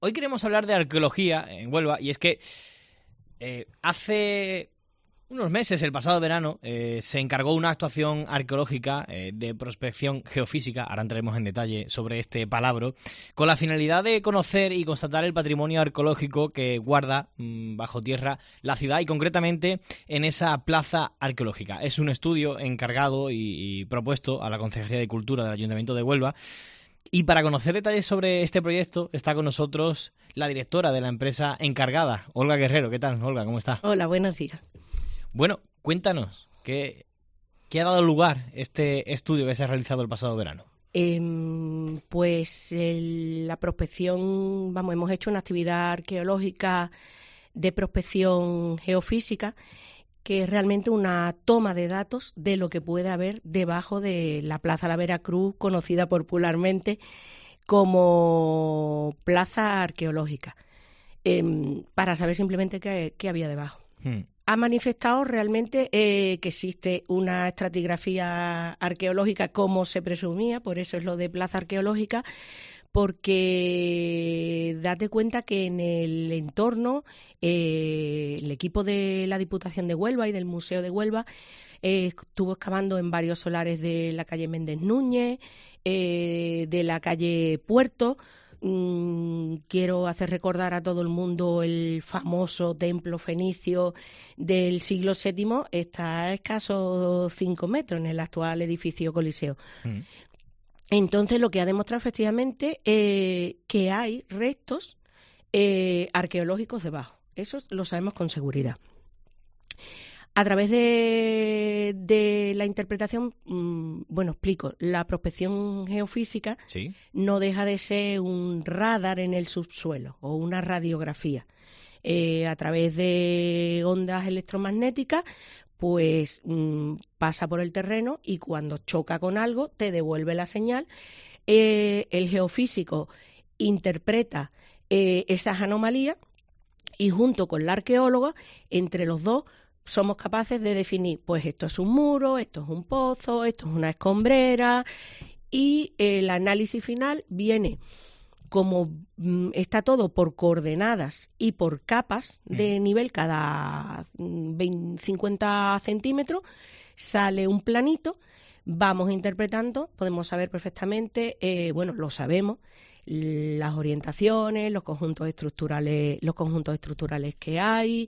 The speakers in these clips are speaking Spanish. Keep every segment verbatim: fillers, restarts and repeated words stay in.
Hoy queremos hablar de arqueología en Huelva y es que eh, hace unos meses, el pasado verano, eh, se encargó una actuación arqueológica eh, de prospección geofísica, ahora entraremos en detalle sobre este palabra, con la finalidad de conocer y constatar el patrimonio arqueológico que guarda mmm, bajo tierra la ciudad y concretamente en esa plaza arqueológica. Es un estudio encargado y, y propuesto a la Concejalía de Cultura del Ayuntamiento de Huelva. Y para conocer detalles sobre este proyecto está con nosotros la directora de la empresa encargada, Olga Guerrero. ¿Qué tal, Olga? ¿Cómo está? Hola, buenos días. Bueno, cuéntanos, ¿qué, qué ha dado lugar este estudio que se ha realizado el pasado verano? Eh, pues el, la prospección, vamos, hemos hecho una actividad arqueológica de prospección geofísica, que es realmente una toma de datos de lo que puede haber debajo de la Plaza La Veracruz, conocida popularmente como Plaza Arqueológica, eh, para saber simplemente qué, qué había debajo. Hmm. Ha manifestado realmente eh, que existe una estratigrafía arqueológica como se presumía, por eso es lo de Plaza Arqueológica, porque date cuenta que en el entorno eh, el equipo de la Diputación de Huelva y del Museo de Huelva eh, estuvo excavando en varios solares de la calle Méndez Núñez, eh, de la calle Puerto. Mm, quiero hacer recordar a todo el mundo el famoso templo fenicio del siglo séptimo, está a escasos cinco metros en el actual edificio Coliseo. Mm. Entonces, lo que ha demostrado efectivamente eh, que hay restos eh, arqueológicos debajo. Eso lo sabemos con seguridad. A través de, de la interpretación, mmm, bueno, explico, la prospección geofísica ¿Sí? no deja de ser un radar en el subsuelo o una radiografía. Eh, a través de ondas electromagnéticas, pues mmm, pasa por el terreno y cuando choca con algo te devuelve la señal. Eh, el geofísico interpreta eh, esas anomalías y junto con la arqueóloga, entre los dos, somos capaces de definir, pues esto es un muro, esto es un pozo, esto es una escombrera, y el análisis final viene, como mm, está todo por coordenadas y por capas de mm. nivel cada veinte, cincuenta centímetros, sale un planito, vamos interpretando, podemos saber perfectamente, eh, bueno, lo sabemos, las orientaciones, los conjuntos estructurales, los conjuntos estructurales que hay,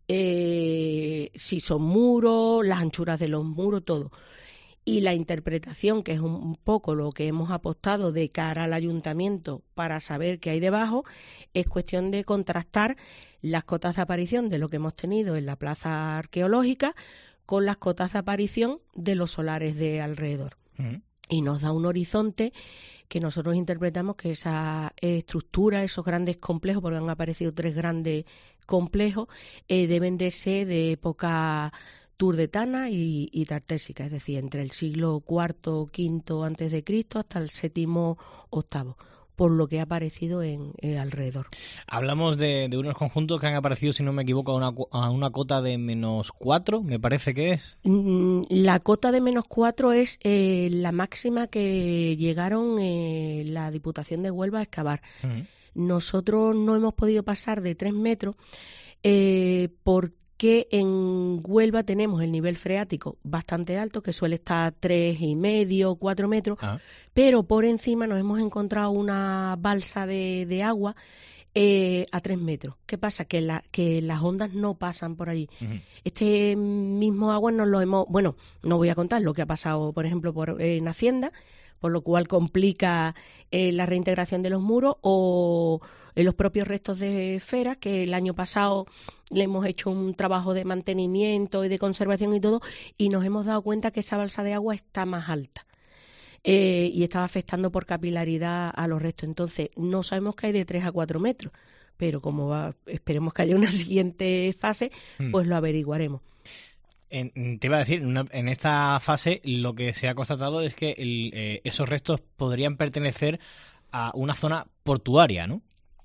eh, si son muros, las anchuras de los muros, todo. Y la interpretación, que es un poco lo que hemos apostado de cara al ayuntamiento para saber qué hay debajo, es cuestión de contrastar las cotas de aparición de lo que hemos tenido en la plaza arqueológica con las cotas de aparición de los solares de alrededor. Uh-huh. Y nos da un horizonte que nosotros interpretamos que esa estructura, esos grandes complejos, porque han aparecido tres grandes complejos, eh, deben de ser de época turdetana y, y tartésica, es decir, entre el siglo cuarto, quinto antes de Cristo hasta el séptimo, octavo, por lo que ha aparecido en, en alrededor. Hablamos de, de unos conjuntos que han aparecido, si no me equivoco, a una, a una cota de menos cuatro, me parece que es. La cota de menos cuatro es eh, la máxima que llegaron eh, la Diputación de Huelva a excavar. Uh-huh. Nosotros no hemos podido pasar de tres metros eh, porque que en Huelva tenemos el nivel freático bastante alto, que suele estar tres y medio, cuatro metros, ah. pero por encima nos hemos encontrado una balsa de, de agua eh, a tres metros. ¿Qué pasa? Que, la, que las ondas no pasan por allí. Uh-huh. Este mismo agua nos lo hemos... Bueno, no voy a contar lo que ha pasado, por ejemplo, por, eh, en Hacienda, por lo cual complica eh, la reintegración de los muros, o en los propios restos de esferas, que el año pasado le hemos hecho un trabajo de mantenimiento y de conservación y todo, y nos hemos dado cuenta que esa balsa de agua está más alta eh, y estaba afectando por capilaridad a los restos. Entonces, no sabemos que hay de tres a cuatro metros, pero como va, esperemos que haya una siguiente fase, hmm. pues lo averiguaremos. En, te iba a decir, en, una, en esta fase lo que se ha constatado es que el, eh, esos restos podrían pertenecer a una zona portuaria, ¿no?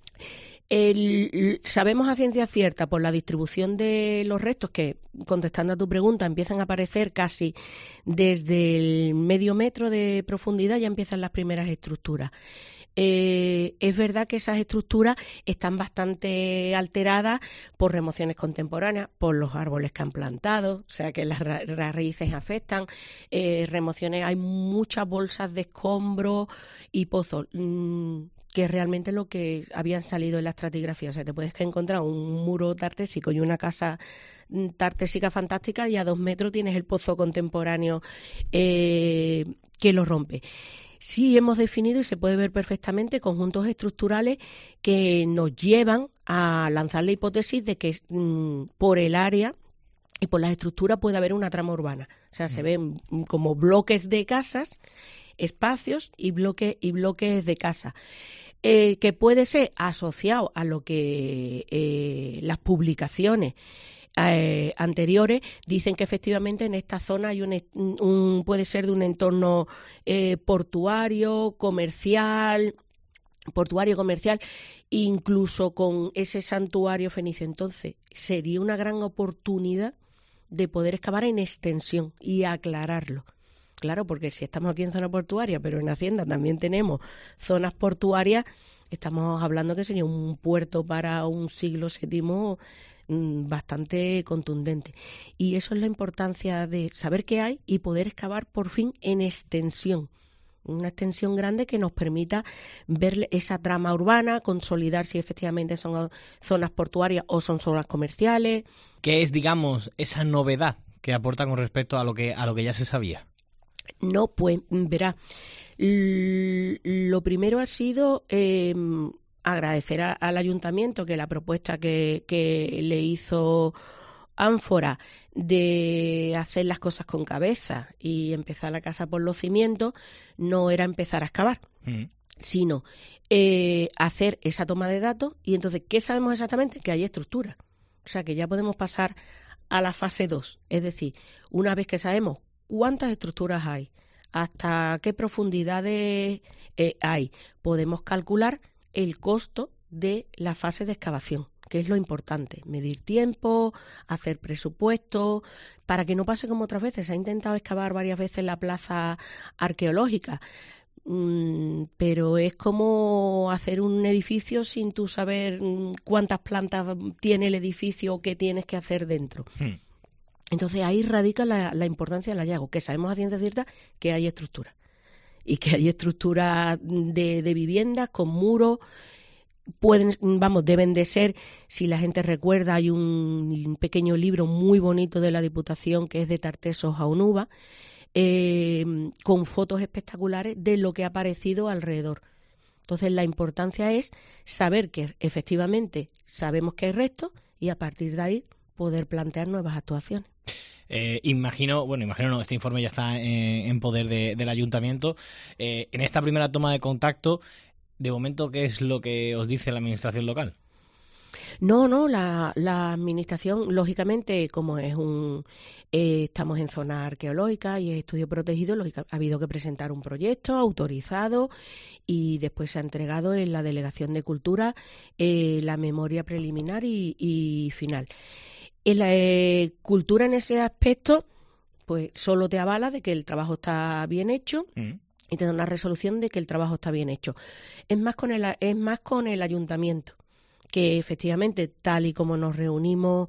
El, sabemos a ciencia cierta por la distribución de los restos que, contestando a tu pregunta, empiezan a aparecer casi desde el medio metro de profundidad, ya empiezan las primeras estructuras. Eh, es verdad que esas estructuras están bastante alteradas por remociones contemporáneas, por los árboles que han plantado, o sea que las, ra- las raíces afectan, eh, remociones, hay muchas bolsas de escombros y pozos. Mmm, que es realmente lo que habían salido en la estratigrafía. O sea, te puedes encontrar un muro tartésico y una casa tartésica fantástica y a dos metros tienes el pozo contemporáneo eh, que lo rompe. Sí hemos definido, y se puede ver perfectamente, conjuntos estructurales que nos llevan a lanzar la hipótesis de que mmm, por el área y por las estructuras puede haber una trama urbana. O sea, mm. se ven como bloques de casas, espacios y bloques y bloques de casa. Eh, que puede ser asociado a lo que eh, las publicaciones eh, anteriores dicen que efectivamente en esta zona hay un, un puede ser de un entorno eh, portuario, comercial, portuario, comercial, incluso con ese santuario fenicio. Entonces, sería una gran oportunidad de poder excavar en extensión y aclararlo. Claro, porque si estamos aquí en zona portuaria, pero en Hacienda también tenemos zonas portuarias, estamos hablando que sería un puerto para un siglo séptimo mmm, bastante contundente. Y eso es la importancia de saber qué hay y poder excavar por fin en extensión. Una extensión grande que nos permita ver esa trama urbana, consolidar si efectivamente son zonas portuarias o son zonas comerciales. ¿Qué es, digamos, esa novedad que aporta con respecto a lo que, a lo que ya se sabía? No, pues verá, lo primero ha sido eh, agradecer a, al ayuntamiento que la propuesta que, que le hizo Ánfora de hacer las cosas con cabeza y empezar la casa por los cimientos no era empezar a excavar, mm. sino eh, hacer esa toma de datos. Y entonces, ¿qué sabemos exactamente? Que hay estructura. O sea, que ya podemos pasar a la fase dos. Es decir, una vez que sabemos cuántas estructuras hay, hasta qué profundidades eh, hay, podemos calcular el costo de la fase de excavación, que es lo importante, medir tiempo, hacer presupuesto, para que no pase como otras veces. Se ha intentado excavar varias veces la plaza arqueológica, mm, pero es como hacer un edificio sin tú saber cuántas plantas tiene el edificio o qué tienes que hacer dentro. Hmm. Entonces ahí radica la, la importancia del hallazgo, que sabemos a ciencia cierta que hay estructuras y que hay estructuras de, de viviendas con muros. Pueden, vamos, deben de ser, si la gente recuerda, hay un pequeño libro muy bonito de la Diputación que es de Tartesos a Onuba, eh, con fotos espectaculares de lo que ha aparecido alrededor. Entonces la importancia es saber que efectivamente sabemos que hay restos y a partir de ahí poder plantear nuevas actuaciones. Eh, imagino, bueno, imagino no, este informe ya está en, en poder de, del ayuntamiento. Eh, en esta primera toma de contacto, de momento, ¿qué es lo que os dice la administración local? No, no, la, la administración, lógicamente, como es un eh, estamos en zona arqueológica y es estudio protegido, lógica, ha habido que presentar un proyecto autorizado y después se ha entregado en la Delegación de Cultura eh, la memoria preliminar y, y final. En la eh, cultura en ese aspecto, pues solo te avala de que el trabajo está bien hecho. Mm. Y te da una resolución de que el trabajo está bien hecho. Es más con el, es más con el ayuntamiento, que efectivamente, tal y como nos reunimos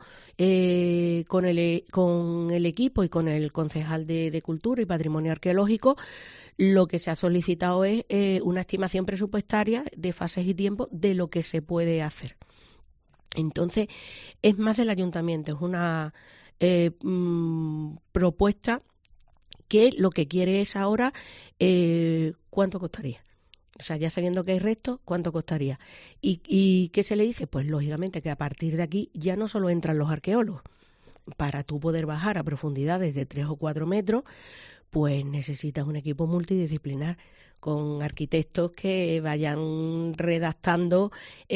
eh, con, el, con el equipo y con el concejal de, de Cultura y Patrimonio Arqueológico, lo que se ha solicitado es eh, una estimación presupuestaria de fases y tiempos de lo que se puede hacer. Entonces, es más del ayuntamiento, es una eh, mmm, propuesta que lo que quiere es ahora eh, cuánto costaría. O sea, ya sabiendo que hay restos, ¿cuánto costaría? ¿Y, ¿Y qué se le dice? Pues lógicamente que a partir de aquí ya no solo entran los arqueólogos. Para tú poder bajar a profundidades de tres o cuatro metros, pues necesitas un equipo multidisciplinar con arquitectos que vayan redactando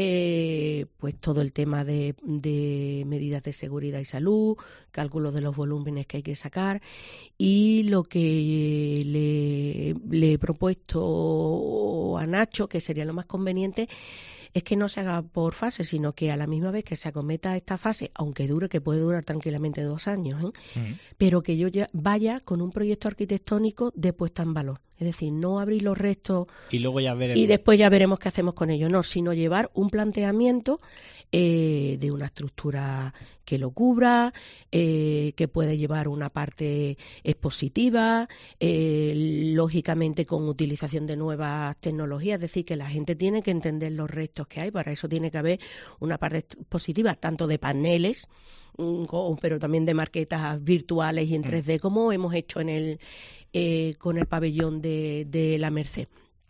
eh, pues todo el tema de, de medidas de seguridad y salud, cálculos de los volúmenes que hay que sacar, y lo que le, le he propuesto a Nacho, que sería lo más conveniente, es que no se haga por fase, sino que a la misma vez que se acometa esta fase, aunque dure, que puede durar tranquilamente dos años, ¿eh? Uh-huh. Pero que yo ya vaya con un proyecto arquitectónico de puesta en valor. Es decir, no abrir los restos y luego ya veremos. Y después ya veremos qué hacemos con ellos. No, sino llevar un planteamiento eh, de una estructura que lo cubra, eh, que puede llevar una parte expositiva, eh, lógicamente con utilización de nuevas tecnologías. Es decir, que la gente tiene que entender los restos que hay. Para eso tiene que haber una parte expositiva, tanto de paneles, pero también de maquetas virtuales y en tres D, como hemos hecho en el eh, con el pabellón de, de la Merced.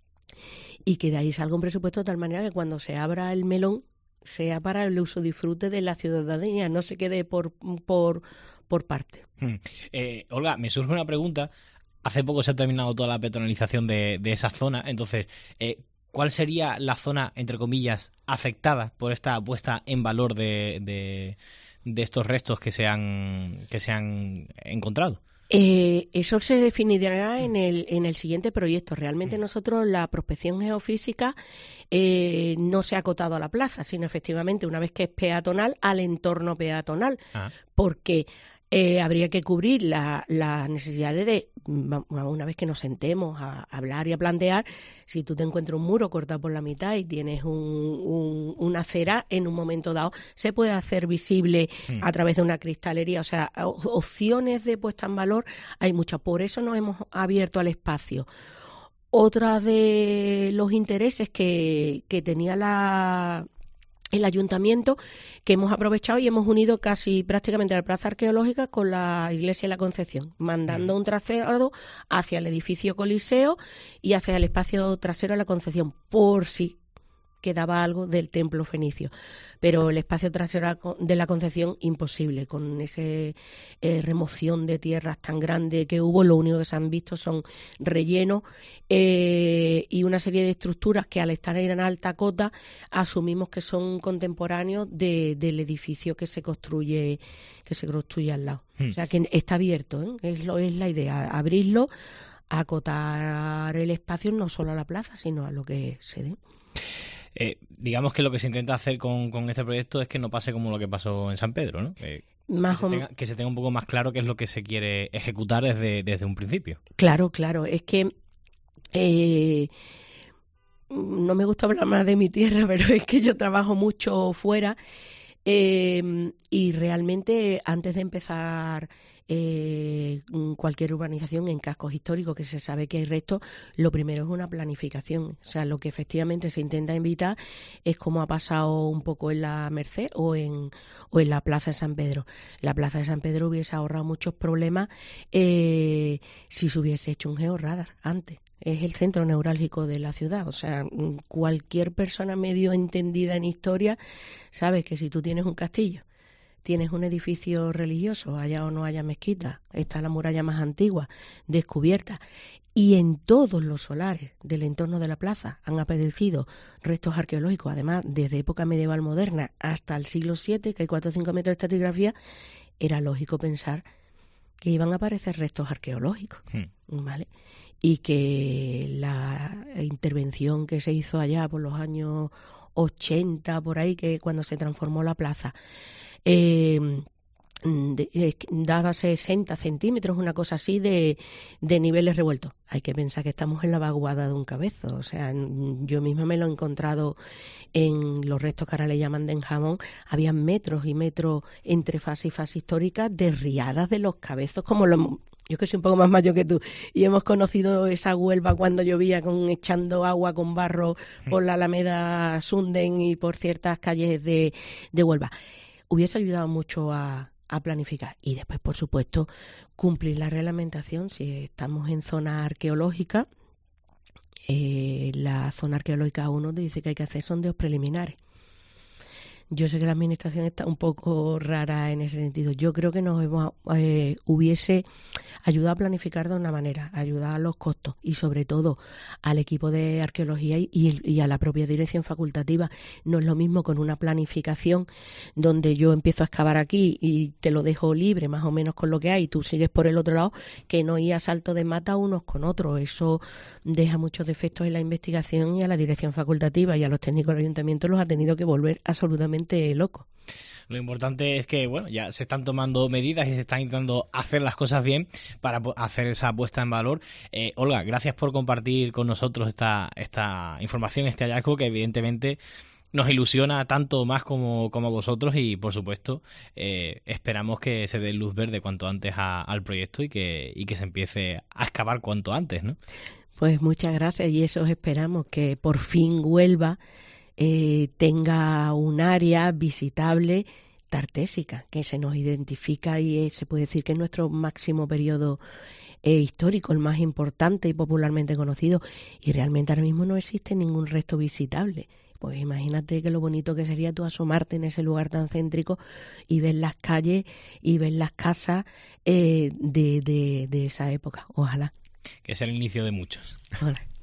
Y que de ahí salga un presupuesto de tal manera que cuando se abra el melón sea para el uso disfrute de la ciudadanía, no se quede por por, por parte. Hmm. Eh, Olga, me surge una pregunta. Hace poco se ha terminado toda la peatonalización de, de esa zona, entonces, eh, ¿cuál sería la zona, entre comillas, afectada por esta puesta en valor de, de, de estos restos que se han, que se han encontrado? Eh, eso se definirá en el, en el siguiente proyecto. Realmente nosotros la prospección geofísica eh, no se ha acotado a la plaza, sino efectivamente una vez que es peatonal al entorno peatonal, ah. porque eh, habría que cubrir las la necesidades de, una vez que nos sentemos a hablar y a plantear, si tú te encuentras un muro cortado por la mitad y tienes un, un, una acera, en un momento dado se puede hacer visible mm. a través de una cristalería. O sea, opciones de puesta en valor hay muchas, por eso nos hemos abierto al espacio. Otra de los intereses que, que tenía la... el ayuntamiento, que hemos aprovechado y hemos unido casi prácticamente la plaza arqueológica con la iglesia de la Concepción, mandando un trazado hacia el edificio Coliseo y hacia el espacio trasero de la Concepción, por si quedaba algo del templo fenicio. Pero el espacio trasero de la Concepción, imposible, con esa eh, remoción de tierras tan grande que hubo. Lo único que se han visto son rellenos eh, y una serie de estructuras que, al estar en alta cota, asumimos que son contemporáneos de, del edificio que se construye que se construye al lado. Hmm. O sea, que está abierto, ¿eh? es, lo, es la idea, abrirlo, acotar el espacio no solo a la plaza, sino a lo que se dé. Eh, digamos que lo que se intenta hacer con, con este proyecto es que no pase como lo que pasó en San Pedro, ¿no? Eh, más que, se tenga, que se tenga un poco más claro qué es lo que se quiere ejecutar desde, desde un principio. Claro, claro. Es que eh, no me gusta hablar más de mi tierra, pero es que yo trabajo mucho fuera eh, y realmente antes de empezar Eh, cualquier urbanización en cascos históricos que se sabe que hay restos, lo primero es una planificación. O sea, lo que efectivamente se intenta evitar es como ha pasado un poco en la Merced o en, o en la Plaza de San Pedro. La Plaza de San Pedro hubiese ahorrado muchos problemas eh, si se hubiese hecho un georradar antes. Es el centro neurálgico de la ciudad. O sea, cualquier persona medio entendida en historia sabe que si tú tienes un castillo, tienes un edificio religioso, haya o no haya mezquita, está la muralla más antigua, descubierta, y en todos los solares del entorno de la plaza han aparecido restos arqueológicos, además desde época medieval moderna hasta el siglo siete, que hay cuatro o cinco metros de estratigrafía, era lógico pensar que iban a aparecer restos arqueológicos, hmm. ¿vale? Y que la intervención que se hizo allá por los años ochenta, por ahí, que cuando se transformó la plaza, Eh, de, de, daba sesenta centímetros, una cosa así, de, de niveles revueltos. Hay que pensar que estamos en la vaguada de un cabezo. O sea, yo misma me lo he encontrado en los restos que ahora le llaman de Enjamón. Había metros y metros entre fase y fase histórica de riadas de los cabezos, como lo yo que soy un poco más mayor que tú, y hemos conocido esa Huelva cuando llovía con echando agua con barro por la Alameda Sunden y por ciertas calles de, de Huelva. Hubiese ayudado mucho a, a planificar. Y después, por supuesto, cumplir la reglamentación. Si estamos en zona arqueológica, eh, la zona arqueológica uno dice que hay que hacer sondeos preliminares. Yo sé que la administración está un poco rara en ese sentido. Yo creo que nos hemos, eh, hubiese ayudado a planificar de una manera, ayudar a los costos y sobre todo al equipo de arqueología y, y a la propia dirección facultativa. No es lo mismo con una planificación donde yo empiezo a excavar aquí y te lo dejo libre más o menos con lo que hay y tú sigues por el otro lado, que no ir a salto de mata unos con otros. Eso deja muchos defectos en la investigación y a la dirección facultativa y a los técnicos del ayuntamiento los ha tenido que volver absolutamente loco. Lo importante es que, bueno, ya se están tomando medidas y se están intentando hacer las cosas bien para hacer esa puesta en valor. Eh, Olga, gracias por compartir con nosotros esta, esta información, este hallazgo que evidentemente nos ilusiona tanto más como, como a vosotros y, por supuesto, eh, esperamos que se dé luz verde cuanto antes a, al proyecto y que, y que se empiece a excavar cuanto antes, ¿no? Pues muchas gracias y eso esperamos, que por fin Huelva eh, tenga un área visitable tartésica, que se nos identifica y eh, se puede decir que es nuestro máximo periodo eh, histórico, el más importante y popularmente conocido, y realmente ahora mismo no existe ningún resto visitable. Pues imagínate que lo bonito que sería tú asomarte en ese lugar tan céntrico y ver las calles y ver las casas eh, de, de, de esa época. Ojalá. Que sea el inicio de muchos. Ojalá.